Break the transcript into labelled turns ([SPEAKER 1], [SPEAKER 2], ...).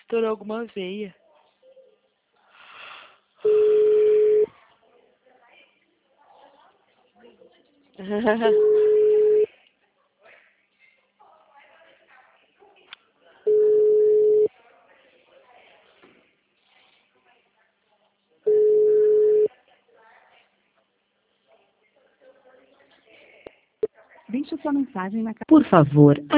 [SPEAKER 1] Estourou alguma veia.
[SPEAKER 2] Deixe sua mensagem na
[SPEAKER 3] Por favor,